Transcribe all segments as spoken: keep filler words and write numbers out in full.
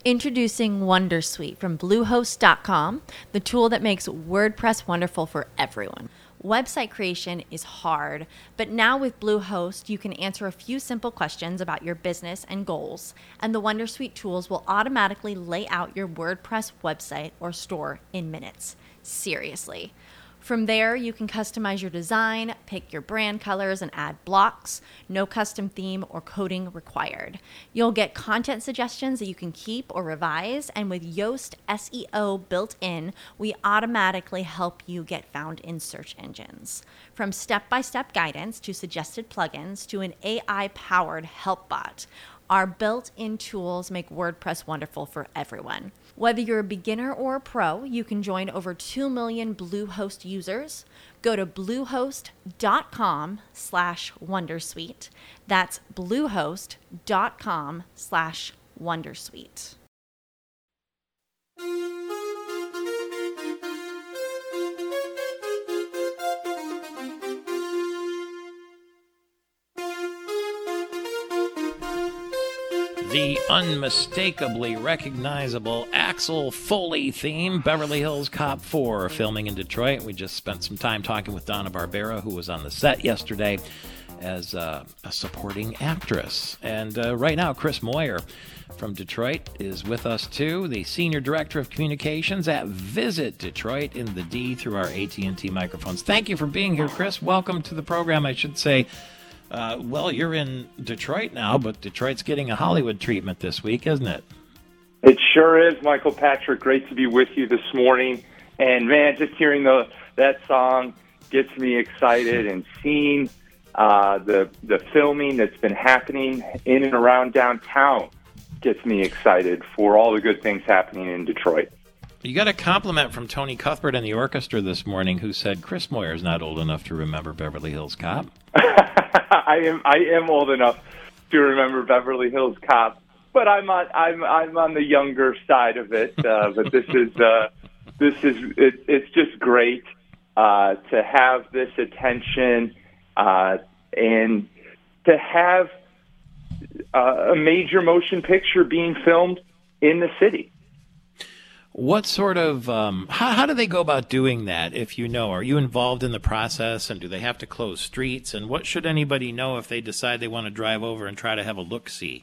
Introducing Wondersuite from Bluehost dot com, the tool that makes WordPress wonderful for everyone. Website creation is hard, but now with Bluehost, you can answer a few simple questions about your business and goals, and the Wondersuite tools will automatically lay out your WordPress website or store in minutes. Seriously. From there, you can customize your design, pick your brand colors, and add blocks. No custom theme or coding required. You'll get content suggestions that you can keep or revise, and with Yoast S E O built in, we automatically help you get found in search engines. From step-by-step guidance to suggested plugins to an A I-powered help bot, our built-in tools make WordPress wonderful for everyone. Whether you're a beginner or a pro, you can join over two million Bluehost users. Go to bluehost.com slash Wondersuite. That's bluehost.com slash Wondersuite. The unmistakably recognizable Axel Foley theme, Beverly Hills Cop four, filming in Detroit. We just spent some time talking with Donna Barbera, who was on the set yesterday as uh, a supporting actress. And uh, right now, Chris Moyer from Detroit is with us, too, the Senior Director of Communications at Visit Detroit in the D through our A T and T microphones. Thank you for being here, Chris. Welcome to the program, I should say. Uh, well, you're in Detroit now, but Detroit's getting a Hollywood treatment this week, isn't it? It sure is, Michael Patrick. Great to be with you this morning. And, man, just hearing the that song gets me excited, and seeing uh, the the filming that's been happening in and around downtown gets me excited for all the good things happening in Detroit. You got a compliment from Tony Cuthbert and the orchestra this morning, who said Chris Moyer's not old enough to remember Beverly Hills Cop. I am I am old enough to remember Beverly Hills Cop, but I'm on I'm I'm on the younger side of it. Uh, but this is uh, this is it, it's just great uh, to have this attention uh, and to have uh, a major motion picture being filmed in the city. What sort of, um, how, how do they go about doing that, if you know? Are you involved in the process, and do they have to close streets? And what should anybody know if they decide they want to drive over and try to have a look-see?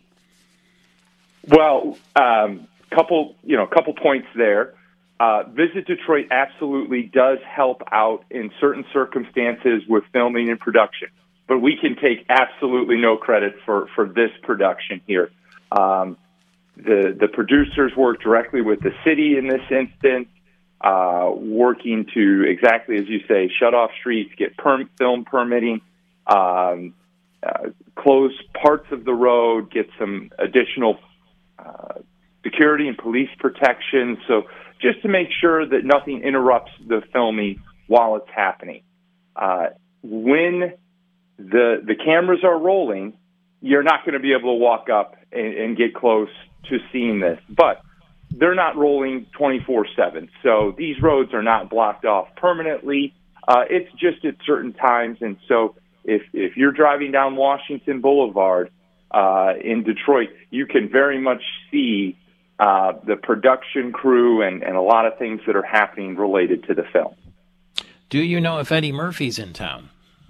Well, um, couple, you know, couple points there. Uh, Visit Detroit absolutely does help out in certain circumstances with filming and production, but we can take absolutely no credit for, for this production here. Um, The the producers work directly with the city in this instance, uh, working to, exactly as you say, shut off streets, get perm, film permitting, um, uh, close parts of the road, get some additional uh, security and police protection. So just to make sure that nothing interrupts the filming while it's happening. Uh, when the the cameras are rolling, you're not going to be able to walk up and, and get close to seeing this, but they're not rolling twenty-four seven. So these roads are not blocked off permanently. Uh, it's just at certain times. And so if, if you're driving down Washington Boulevard uh, in Detroit, you can very much see uh, the production crew and, and a lot of things that are happening related to the film. Do you know if Eddie Murphy's in town?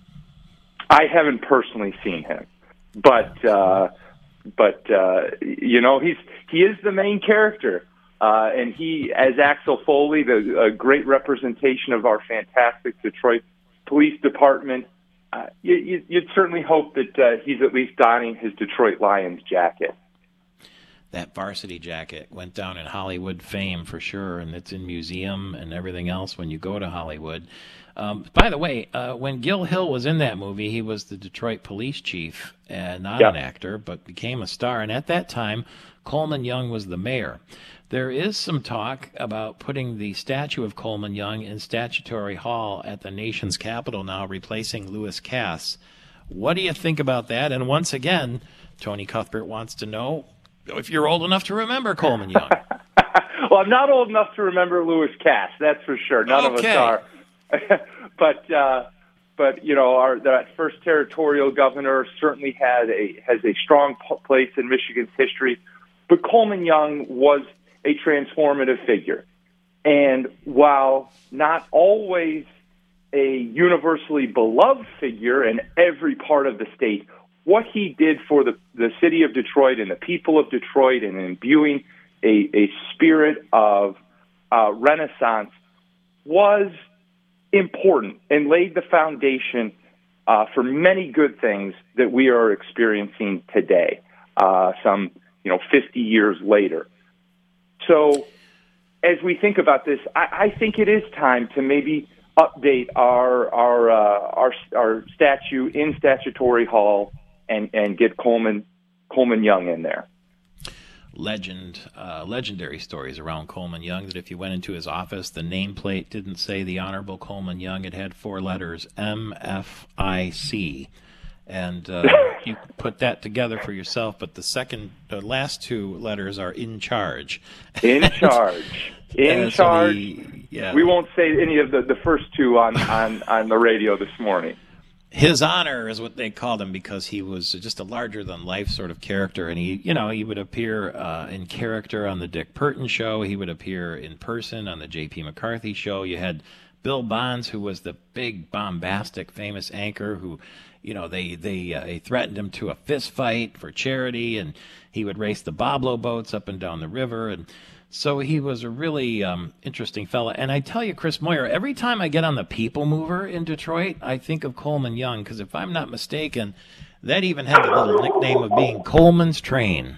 I haven't personally seen him, but uh, But, uh, you know, he's he is the main character. Uh, and he, as Axel Foley, the, a great representation of our fantastic Detroit Police Department, uh, you, you, you'd certainly hope that uh, he's at least donning his Detroit Lions jacket. That varsity jacket went down in Hollywood fame for sure, and it's in museum and everything else when you go to Hollywood. Um, by the way, uh, when Gil Hill was in that movie, he was the Detroit police chief, and not yep. an actor, but became a star. And at that time, Coleman Young was the mayor. There is some talk about putting the statue of Coleman Young in Statuary Hall at the nation's capital now, replacing Louis Cass. What do you think about that? And once again, Tony Cuthbert wants to know if you're old enough to remember Coleman Young. Well, I'm not old enough to remember Louis Cass, that's for sure. None okay. of us are. but uh, but you know, our that first territorial governor certainly had a has a strong p- place in Michigan's history. but Coleman Young was a transformative figure. And while not always a universally beloved figure in every part of the state, what he did for the, the city of Detroit and the people of Detroit and imbuing a, a spirit of uh, Renaissance was important and laid the foundation uh, for many good things that we are experiencing today, uh, some you know fifty years later. So as we think about this, I, I think it is time to maybe update our our uh, our, our statue in Statutory Hall and, and get Coleman Coleman Young in there. Legend, uh, legendary stories around Coleman Young, that if you went into his office, the nameplate didn't say the Honorable Coleman Young. It had four letters, M F I C. And uh, you put that together for yourself, but the second, the last two letters are in charge. In charge. In so charge. the, yeah. We won't say any of the, the first two on, on, on the radio this morning. His Honor is what they called him because he was just a larger-than-life sort of character, and he, you know, he would appear uh, in character on the Dick Burton show. He would appear in person on the J P McCarthy show. You had Bill Bonds, who was the big, bombastic, famous anchor who, you know, they they, uh, they threatened him to a fist fight for charity, and he would race the boblo boats up and down the river, and so he was a really um, interesting fella. And I tell you, Chris Moyer, every time I get on the People Mover in Detroit, I think of Coleman Young, because if I'm not mistaken, that even had the little nickname of being Coleman's Train.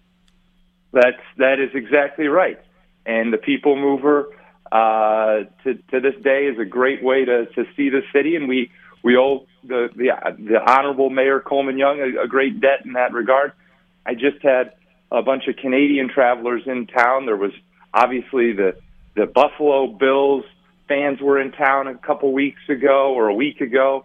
That's that is exactly right. And the People Mover uh, to to this day is a great way to, to see the city, and we we owe the the, the Honorable Mayor Coleman Young a, a great debt in that regard. I just had a bunch of Canadian travelers in town. There was obviously the, the Buffalo Bills fans were in town a couple weeks ago or a week ago.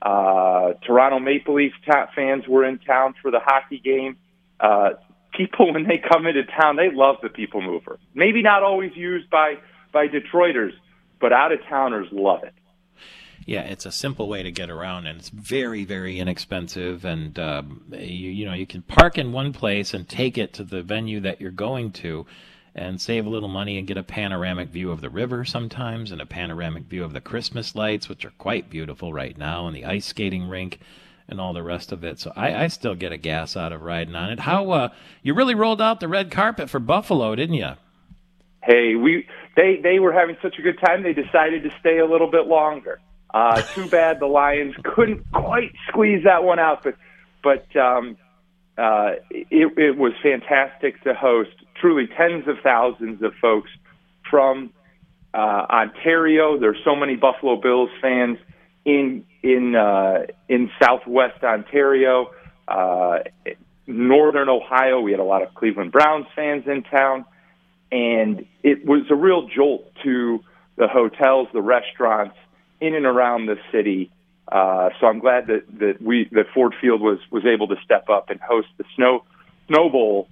Uh, Toronto Maple Leafs ta- fans were in town for the hockey game. Uh, people, when they come into town, they love the People Mover. Maybe not always used by, by Detroiters, but out-of-towners love it. Yeah, it's a simple way to get around, and it's very, very inexpensive. And um, you, you know, you can park in one place and take it to the venue that you're going to, and save a little money and get a panoramic view of the river sometimes, and a panoramic view of the Christmas lights, which are quite beautiful right now, and the ice skating rink, and all the rest of it. So I, I still get a gas out of riding on it. How uh, you really rolled out the red carpet for Buffalo, didn't you? Hey, we they they were having such a good time. They decided to stay a little bit longer. Uh, too bad the Lions couldn't quite squeeze that one out, but but um, uh, it, it was fantastic to host truly tens of thousands of folks from uh, Ontario. There's so many Buffalo Bills fans in in uh, in Southwest Ontario, uh, Northern Ohio. We had a lot of Cleveland Browns fans in town, and it was a real jolt to the hotels, the restaurants in and around the city. Uh, so I'm glad that, that we that Ford Field was, was able to step up and host the Snow Snow Bowl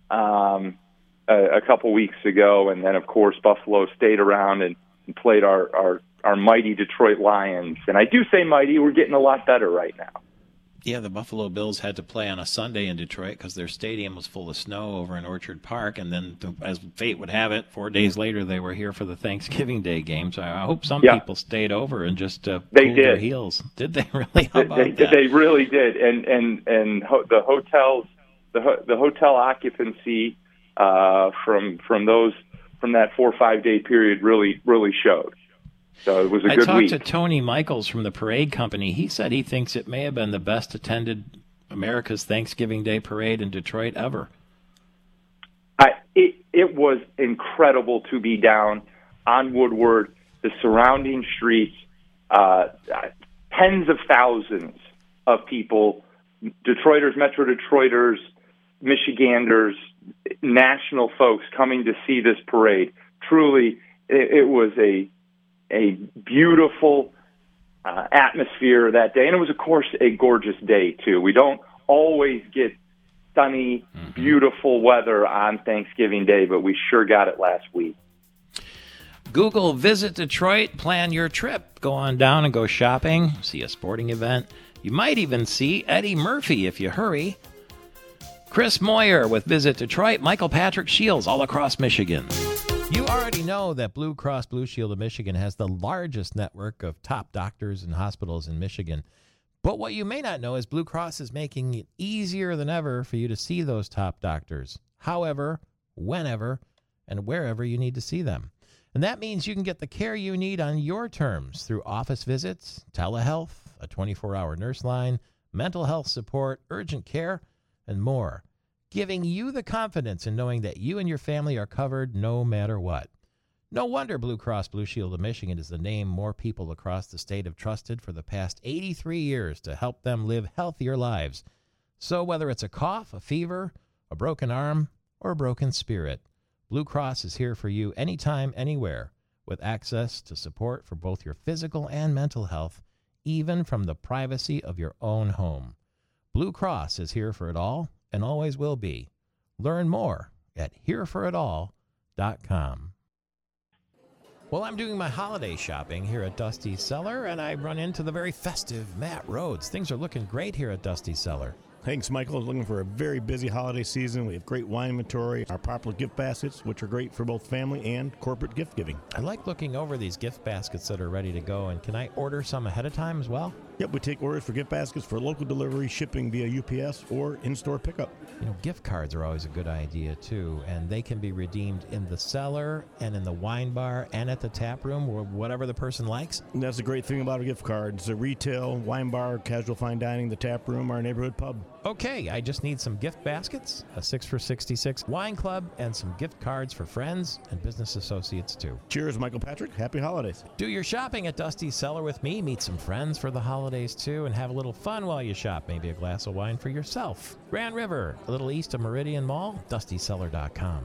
um, a, a couple weeks ago, and then of course Buffalo stayed around and, and played our, our our mighty Detroit Lions. And I do say mighty; we're getting a lot better right now. Yeah, the Buffalo Bills had to play on a Sunday in Detroit because their stadium was full of snow over in Orchard Park. And then, as fate would have it, four days later, they were here for the Thanksgiving Day game. So I hope some yeah. people stayed over and just uh, they cooled did. their heels. Did they really? How about they, that? They really did. And and and ho- the hotels, the ho- the hotel occupancy uh, from from those from that four or five day period really really showed. So it was a I good talked week. to Tony Michaels from the Parade Company. He said he thinks it may have been the best attended America's Thanksgiving Day parade in Detroit ever. I, it, it was incredible to be down on Woodward, the surrounding streets, uh, tens of thousands of people, Detroiters, Metro Detroiters, Michiganders, national folks coming to see this parade. Truly, it, it was a a beautiful uh, atmosphere that day. And it was, of course, a gorgeous day, too. We don't always get sunny, mm-hmm. beautiful weather on Thanksgiving Day, but we sure got it last week. Google Visit Detroit, plan your trip. Go on down and go shopping, see a sporting event. You might even see Eddie Murphy if you hurry. Chris Moyer with Visit Detroit, Michael Patrick Shields all across Michigan. You already know that Blue Cross Blue Shield of Michigan has the largest network of top doctors and hospitals in Michigan. But what you may not know is Blue Cross is making it easier than ever for you to see those top doctors, however, whenever, and wherever you need to see them. And that means you can get the care you need on your terms through office visits, telehealth, a twenty-four hour nurse line, mental health support, urgent care, and more, giving you the confidence in knowing that you and your family are covered no matter what. No wonder Blue Cross Blue Shield of Michigan is the name more people across the state have trusted for the past eighty-three years to help them live healthier lives. So whether it's a cough, a fever, a broken arm, or a broken spirit, Blue Cross is here for you anytime, anywhere, with access to support for both your physical and mental health, even from the privacy of your own home. Blue Cross is here for it all and always will be. Learn more at here for it all dot com. Well, I'm doing my holiday shopping here at Dusty's Cellar, and I run into the very festive Matt Rhodes. Things are looking great here at Dusty's Cellar. Thanks, Michael. Looking for a very busy holiday season. We have great wine inventory, our popular gift baskets, which are great for both family and corporate gift giving. I like looking over these gift baskets that are ready to go, and can I order some ahead of time as well? Yep, we take orders for gift baskets for local delivery, shipping via U P S, or in-store pickup. You know, gift cards are always a good idea, too, and they can be redeemed in the cellar and in the wine bar and at the tap room, or whatever the person likes. And that's the great thing about a gift card. It's a retail, wine bar, casual fine dining, the tap room, our neighborhood pub. Okay, I just need some gift baskets, a six for sixty-six wine club, and some gift cards for friends and business associates, too. Cheers, Michael Patrick. Happy holidays. Do your shopping at Dusty's Cellar with me. Meet some friends for the holidays, too, and have a little fun while you shop. Maybe a glass of wine for yourself. Grand River, a little east of Meridian Mall, dusty cellar dot com.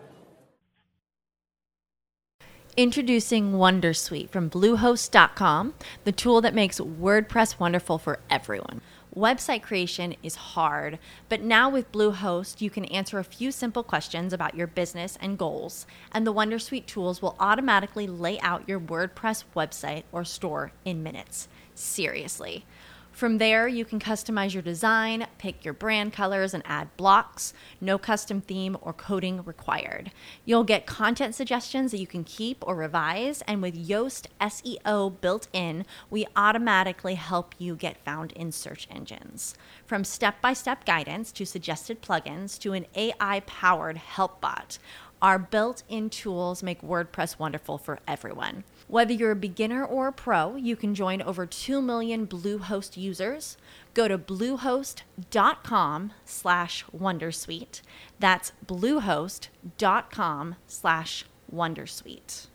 Introducing Wondersuite from Bluehost dot com, the tool that makes WordPress wonderful for everyone. Website creation is hard, but now with Bluehost, you can answer a few simple questions about your business and goals, and the Wondersuite tools will automatically lay out your WordPress website or store in minutes. Seriously. From there, you can customize your design, pick your brand colors, and add blocks. No custom theme or coding required. You'll get content suggestions that you can keep or revise, and with Yoast S E O built in, we automatically help you get found in search engines. From step-by-step guidance to suggested plugins to an A I-powered help bot, our built-in tools make WordPress wonderful for everyone. Whether you're a beginner or a pro, you can join over two million Bluehost users. Go to bluehost.com slash Wondersuite. That's bluehost.com slash Wondersuite.